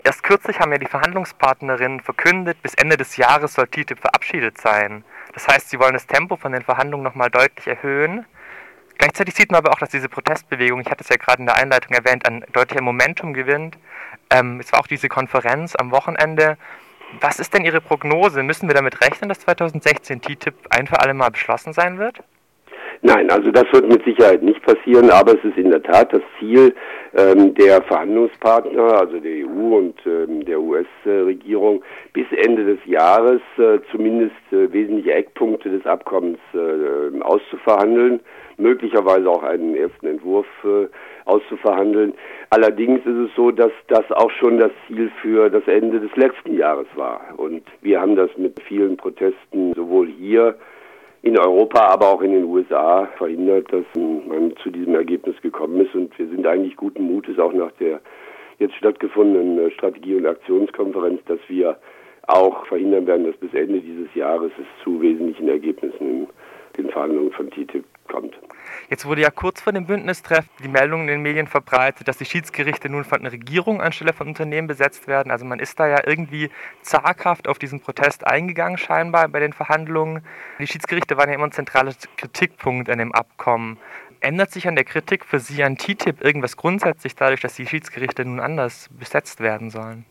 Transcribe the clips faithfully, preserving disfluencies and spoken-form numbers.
Erst kürzlich haben ja die Verhandlungspartnerinnen verkündet, bis Ende des Jahres soll T T I P verabschiedet sein. Das heißt, sie wollen das Tempo von den Verhandlungen nochmal deutlich erhöhen. Gleichzeitig sieht man aber auch, dass diese Protestbewegung, ich hatte es ja gerade in der Einleitung erwähnt, an deutlichem Momentum gewinnt. Ähm, es war auch diese Konferenz am Wochenende. Was ist denn Ihre Prognose? Müssen wir damit rechnen, dass zweitausendsechzehn T T I P ein für alle Mal beschlossen sein wird? Nein, also das wird mit Sicherheit nicht passieren, aber es ist in der Tat das Ziel ähm, der Verhandlungspartner, also der E U und ähm, der U S-Regierung, bis Ende des Jahres äh, zumindest äh, wesentliche Eckpunkte des Abkommens äh, auszuverhandeln, möglicherweise auch einen ersten Entwurf äh, auszuverhandeln. Allerdings ist es so, dass das auch schon das Ziel für das Ende des letzten Jahres war. Und wir haben das mit vielen Protesten sowohl hier in Europa, aber auch in den U S A verhindert, dass man zu diesem Ergebnis gekommen ist. Und wir sind eigentlich guten Mutes, auch nach der jetzt stattgefundenen Strategie- und Aktionskonferenz, dass wir auch verhindern werden, dass bis Ende dieses Jahres es zu wesentlichen Ergebnissen in den Verhandlungen von T T I P kommt. Jetzt wurde ja kurz vor dem Bündnistreffen die Meldung in den Medien verbreitet, dass die Schiedsgerichte nun von der Regierung anstelle von Unternehmen besetzt werden. Also man ist da ja irgendwie zaghaft auf diesen Protest eingegangen scheinbar bei den Verhandlungen. Die Schiedsgerichte waren ja immer ein zentraler Kritikpunkt an dem Abkommen. Ändert sich an der Kritik für Sie an T T I P irgendwas grundsätzlich dadurch, dass die Schiedsgerichte nun anders besetzt werden sollen?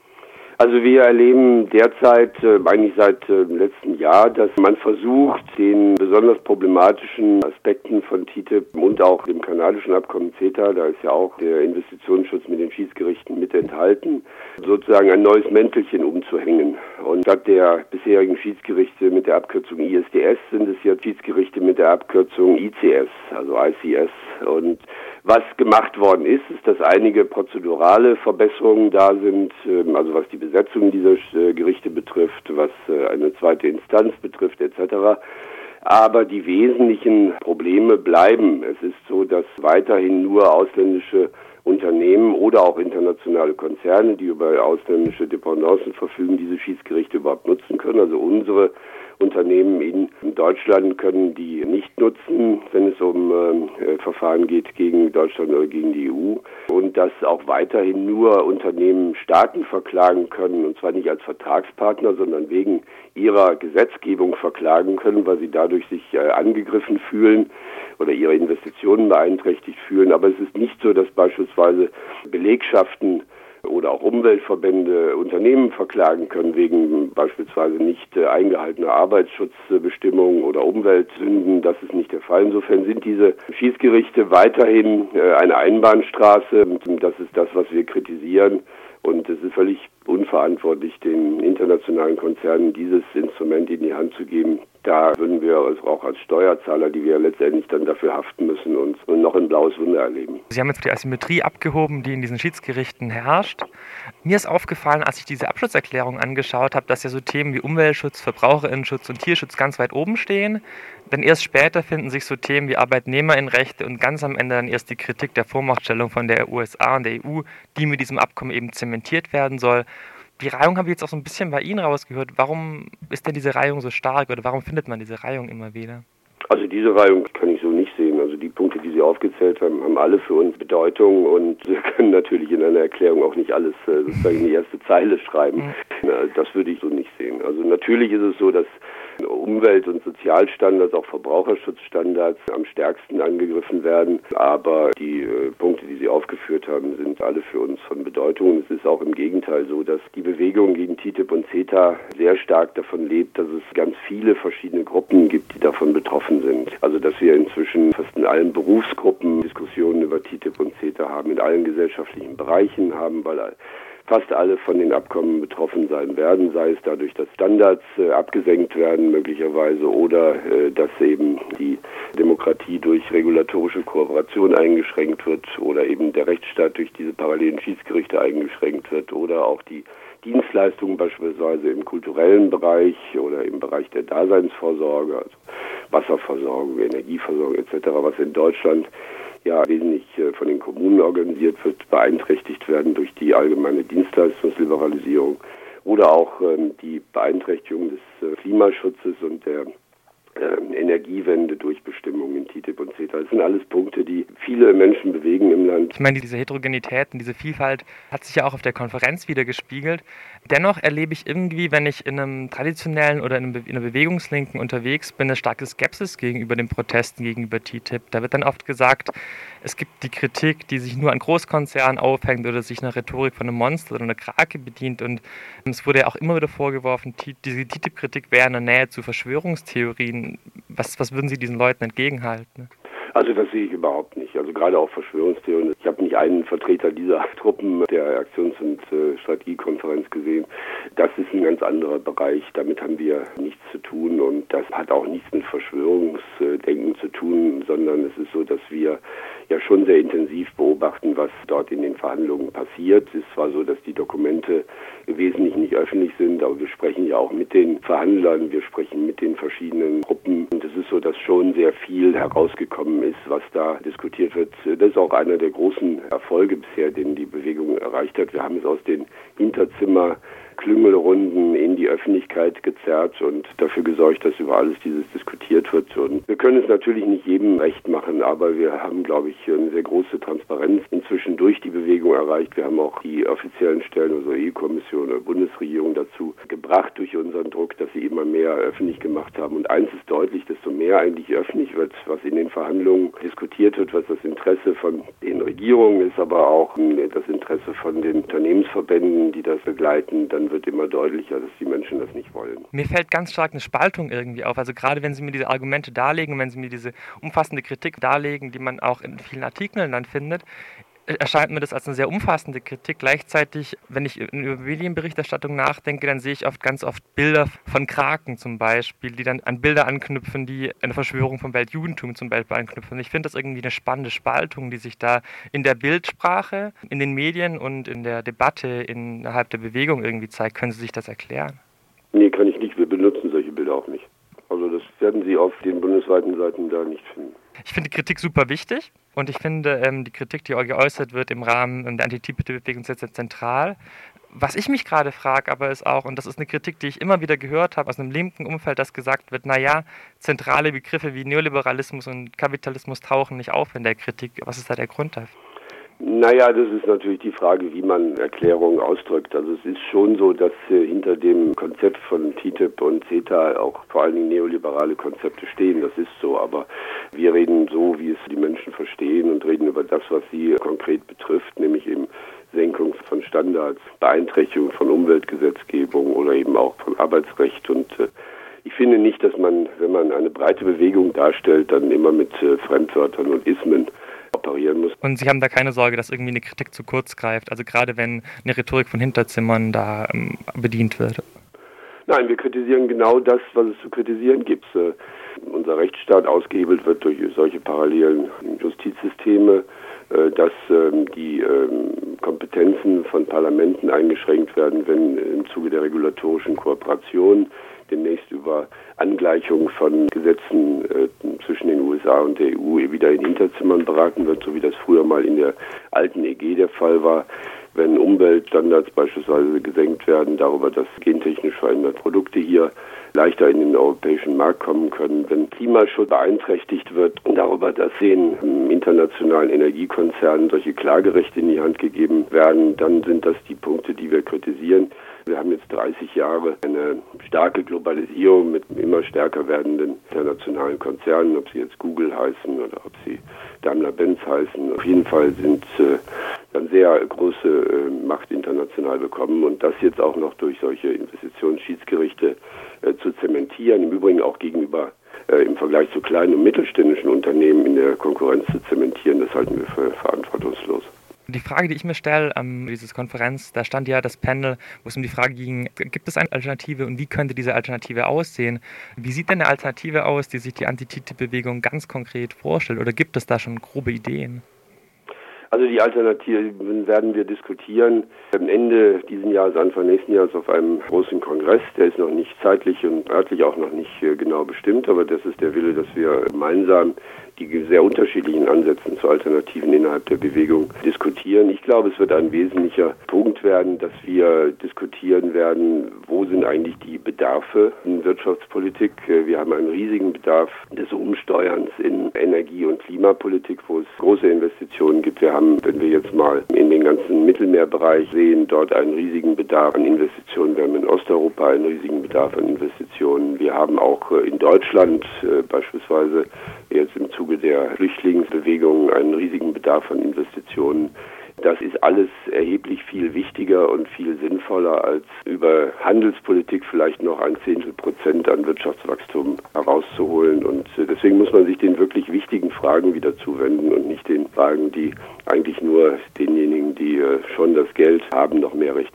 Also wir erleben derzeit, äh, eigentlich seit äh, letzten Jahr, dass man versucht, den besonders problematischen Aspekten von T T I P und auch dem kanadischen Abkommen CETA, da ist ja auch der Investitionsschutz mit den Schiedsgerichten mit enthalten, sozusagen ein neues Mäntelchen umzuhängen. Und statt der bisherigen Schiedsgerichte mit der Abkürzung I S D S sind es jetzt Schiedsgerichte mit der Abkürzung I C S, also I C S. Und was gemacht worden ist, ist, dass einige prozedurale Verbesserungen da sind, also was die Besetzung dieser Gerichte betrifft, was eine zweite Instanz betrifft et cetera. Aber die wesentlichen Probleme bleiben. Es ist so, dass weiterhin nur ausländische Unternehmen oder auch internationale Konzerne, die über ausländische Dependancen verfügen, diese Schiedsgerichte überhaupt nutzen können. Also unsere Unternehmen in Deutschland können die nicht nutzen, wenn es um äh, Verfahren geht gegen Deutschland oder gegen die E U. Und dass auch weiterhin nur Unternehmen Staaten verklagen können, und zwar nicht als Vertragspartner, sondern wegen ihrer Gesetzgebung verklagen können, weil sie dadurch sich äh, angegriffen fühlen oder ihre Investitionen beeinträchtigt fühlen. Aber es ist nicht so, dass beispielsweise Belegschaften oder auch Umweltverbände Unternehmen verklagen können wegen beispielsweise nicht äh, eingehaltener Arbeitsschutzbestimmungen oder Umweltsünden. Das ist nicht der Fall. Insofern sind diese Schiedsgerichte weiterhin äh, eine Einbahnstraße. Und das ist das, was wir kritisieren. Und es ist völlig unverantwortlich, den internationalen Konzernen dieses Instrument in die Hand zu geben. Da würden wir also auch als Steuerzahler, die wir letztendlich dann dafür haften müssen, uns noch ein blaues Wunder erleben. Sie haben jetzt die Asymmetrie abgehoben, die in diesen Schiedsgerichten herrscht. Mir ist aufgefallen, als ich diese Abschlusserklärung angeschaut habe, dass ja so Themen wie Umweltschutz, Verbraucherinnenschutz und Tierschutz ganz weit oben stehen. Dann erst später finden sich so Themen wie Arbeitnehmerinnenrechte und ganz am Ende dann erst die Kritik der Vormachtstellung von der U S A und der E U, die mit diesem Abkommen eben zementiert werden soll. Die Reihung habe ich jetzt auch so ein bisschen bei Ihnen rausgehört. Warum ist denn diese Reihung so stark oder warum findet man diese Reihung immer wieder? Also diese Reihung kann ich so nicht sehen. Also die Punkte, die Sie aufgezählt haben, haben alle für uns Bedeutung und wir können natürlich in einer Erklärung auch nicht alles äh, sozusagen in die erste Zeile schreiben. Mhm. Das würde ich so nicht sehen. Also natürlich ist es so, dass Umwelt- und Sozialstandards, auch Verbraucherschutzstandards am stärksten angegriffen werden. Aber die äh, Punkte, die Sie aufgeführt haben, sind alle für uns von Bedeutung. Und es ist auch im Gegenteil so, dass die Bewegung gegen T T I P und CETA sehr stark davon lebt, dass es ganz viele verschiedene Gruppen gibt, die davon betroffen sind. Also dass wir inzwischen fast in allen Berufsgruppen Diskussionen über T T I P und CETA haben, in allen gesellschaftlichen Bereichen haben, weil fast alle von den Abkommen betroffen sein werden, sei es dadurch, dass Standards äh, abgesenkt werden möglicherweise oder äh, dass eben die Demokratie durch regulatorische Kooperation eingeschränkt wird oder eben der Rechtsstaat durch diese parallelen Schiedsgerichte eingeschränkt wird oder auch die Dienstleistungen beispielsweise im kulturellen Bereich oder im Bereich der Daseinsvorsorge, also Wasserversorgung, Energieversorgung et cetera, was in Deutschland ja wesentlich von den Kommunen organisiert wird, beeinträchtigt werden durch die allgemeine Dienstleistungsliberalisierung oder auch ähm, die Beeinträchtigung des äh, Klimaschutzes und der äh, Energiewende durch Bestimmungen in T T I P und CETA. Das sind alles Punkte, die viele Menschen bewegen im Land. Ich meine, diese Heterogenität und diese Vielfalt hat sich ja auch auf der Konferenz wieder gespiegelt. Dennoch erlebe ich irgendwie, wenn ich in einem traditionellen oder in, einem Be- in einer Bewegungslinken unterwegs bin, eine starke Skepsis gegenüber den Protesten gegenüber T T I P. Da wird dann oft gesagt, es gibt die Kritik, die sich nur an Großkonzernen aufhängt oder sich einer Rhetorik von einem Monster oder einer Krake bedient. Und es wurde ja auch immer wieder vorgeworfen, T- diese T T I P-Kritik wäre in der Nähe zu Verschwörungstheorien. Was, was würden Sie diesen Leuten entgegenhalten? Also das sehe ich überhaupt nicht. Also gerade auch Verschwörungstheorien. Ich habe nicht einen Vertreter dieser Truppen der Aktions- und äh, Strategiekonferenz gesehen. Das ist ein ganz anderer Bereich. Damit haben wir nichts zu tun und das hat auch nichts mit Verschwörungsdenken zu tun, sondern es ist so, dass wir ja schon sehr intensiv beobachten, was dort in den Verhandlungen passiert. Es ist zwar so, dass die Dokumente wesentlich nicht öffentlich sind, aber wir sprechen ja auch mit den Verhandlern, wir sprechen mit den verschiedenen Gruppen und es ist so, dass schon sehr viel herausgekommen ist, was da diskutiert wird. Das ist auch einer der großen Erfolge bisher, den die Bewegung erreicht hat. Wir haben es aus den Hinterzimmer Klüngelrunden in die Öffentlichkeit gezerrt und dafür gesorgt, dass über alles dieses diskutiert wird. Und wir können es natürlich nicht jedem recht machen, aber wir haben, glaube ich, eine sehr große Transparenz inzwischen durch die Bewegung erreicht. Wir haben auch die offiziellen Stellen, also E U-Kommission oder Bundesregierung dazu gebracht durch unseren Druck, dass sie immer mehr öffentlich gemacht haben. Und eins ist deutlich, desto mehr eigentlich öffentlich wird, was in den Verhandlungen diskutiert wird, was das Interesse von den Regierungen ist, aber auch das Interesse von den Unternehmensverbänden, die das begleiten, dann wird immer deutlicher, dass die Menschen das nicht wollen. Mir fällt ganz stark eine Spaltung irgendwie auf. Also gerade wenn Sie mir diese Argumente darlegen, wenn Sie mir diese umfassende Kritik darlegen, die man auch in vielen Artikeln dann findet, erscheint mir das als eine sehr umfassende Kritik. Gleichzeitig, wenn ich über Medienberichterstattung nachdenke, dann sehe ich oft ganz oft Bilder von Kraken zum Beispiel, die dann an Bilder anknüpfen, die eine Verschwörung vom Weltjudentum zum Beispiel anknüpfen. Ich finde das irgendwie eine spannende Spaltung, die sich da in der Bildsprache, in den Medien und in der Debatte innerhalb der Bewegung irgendwie zeigt. Können Sie sich das erklären? Nee, kann ich nicht. Wir benutzen solche Bilder auch nicht. Also das werden Sie auf den bundesweiten Seiten da nicht finden. Ich finde die Kritik super wichtig und ich finde ähm, die Kritik, die geäußert wird im Rahmen der Anti-T T I P-Bewegung, sehr, sehr zentral. Was ich mich gerade frage aber ist auch, und das ist eine Kritik, die ich immer wieder gehört habe aus einem linken Umfeld, dass gesagt wird, naja, zentrale Begriffe wie Neoliberalismus und Kapitalismus tauchen nicht auf in der Kritik. Was ist da der Grund dafür? Naja, das ist natürlich die Frage, wie man Erklärungen ausdrückt. Also es ist schon so, dass äh, hinter dem Konzept von T T I P und CETA auch vor allen Dingen neoliberale Konzepte stehen. Das ist so, aber wir reden so, wie es die Menschen verstehen und reden über das, was sie konkret betrifft, nämlich eben Senkung von Standards, Beeinträchtigung von Umweltgesetzgebung oder eben auch von Arbeitsrecht. Und äh, ich finde nicht, dass man, wenn man eine breite Bewegung darstellt, dann immer mit äh, Fremdwörtern und Ismen operieren muss. Und Sie haben da keine Sorge, dass irgendwie eine Kritik zu kurz greift, also gerade wenn eine Rhetorik von Hinterzimmern da ähm, bedient wird? Nein, wir kritisieren genau das, was es zu kritisieren gibt. Äh, unser Rechtsstaat ausgehebelt wird durch solche parallelen Justizsysteme, äh, dass ähm, die ähm, Kompetenzen von Parlamenten eingeschränkt werden, wenn im Zuge der regulatorischen Kooperation demnächst über Angleichung von Gesetzen äh, zwischen den U S A und der E U wieder in Hinterzimmern beraten wird, so wie das früher mal in der alten E G der Fall war, wenn Umweltstandards beispielsweise gesenkt werden, darüber, dass gentechnisch veränderte Produkte hier leichter in den europäischen Markt kommen können, wenn Klimaschutz beeinträchtigt wird, darüber, dass den internationalen Energiekonzernen solche Klagerechte in die Hand gegeben werden, dann sind das die Punkte, die wir kritisieren. Wir haben jetzt dreißig Jahre eine starke Globalisierung mit immer stärker werdenden internationalen Konzernen, ob sie jetzt Google heißen oder ob sie Daimler-Benz heißen. Auf jeden Fall sind äh, dann sehr große äh, Macht international bekommen und das jetzt auch noch durch solche Investitionsschiedsgerichte äh, zu zementieren, im Übrigen auch gegenüber äh, im Vergleich zu kleinen und mittelständischen Unternehmen in der Konkurrenz zu zementieren, das halten wir für verantwortungslos. Die Frage, die ich mir stelle, ähm, dieses Konferenz, da stand ja das Panel, wo es um die Frage ging, gibt es eine Alternative und wie könnte diese Alternative aussehen? Wie sieht denn eine Alternative aus, die sich die Anti-T T I P-Bewegung ganz konkret vorstellt? Oder gibt es da schon grobe Ideen? Also die Alternativen werden wir diskutieren. Am Ende dieses Jahres, Anfang nächsten Jahres auf einem großen Kongress. Der ist noch nicht zeitlich und örtlich auch noch nicht genau bestimmt, aber das ist der Wille, dass wir gemeinsam die sehr unterschiedlichen Ansätzen zu Alternativen innerhalb der Bewegung diskutieren. Ich glaube, es wird ein wesentlicher Punkt werden, dass wir diskutieren werden, wo sind eigentlich die Bedarfe in Wirtschaftspolitik. Wir haben einen riesigen Bedarf des Umsteuerns in Energie- und Klimapolitik, wo es große Investitionen gibt. Wir haben, wenn wir jetzt mal in den ganzen Mittelmeerbereich sehen, dort einen riesigen Bedarf an Investitionen. Wir haben in Osteuropa einen riesigen Bedarf an Investitionen. Wir haben auch in Deutschland äh, beispielsweise jetzt im Zuge der Flüchtlingsbewegung einen riesigen Bedarf an Investitionen. Das ist alles erheblich viel wichtiger und viel sinnvoller, als über Handelspolitik vielleicht noch ein Zehntel Prozent an Wirtschaftswachstum herauszuholen. Und deswegen muss man sich den wirklich wichtigen Fragen wieder zuwenden und nicht den Fragen, die eigentlich nur denjenigen, die schon das Geld haben, noch mehr Recht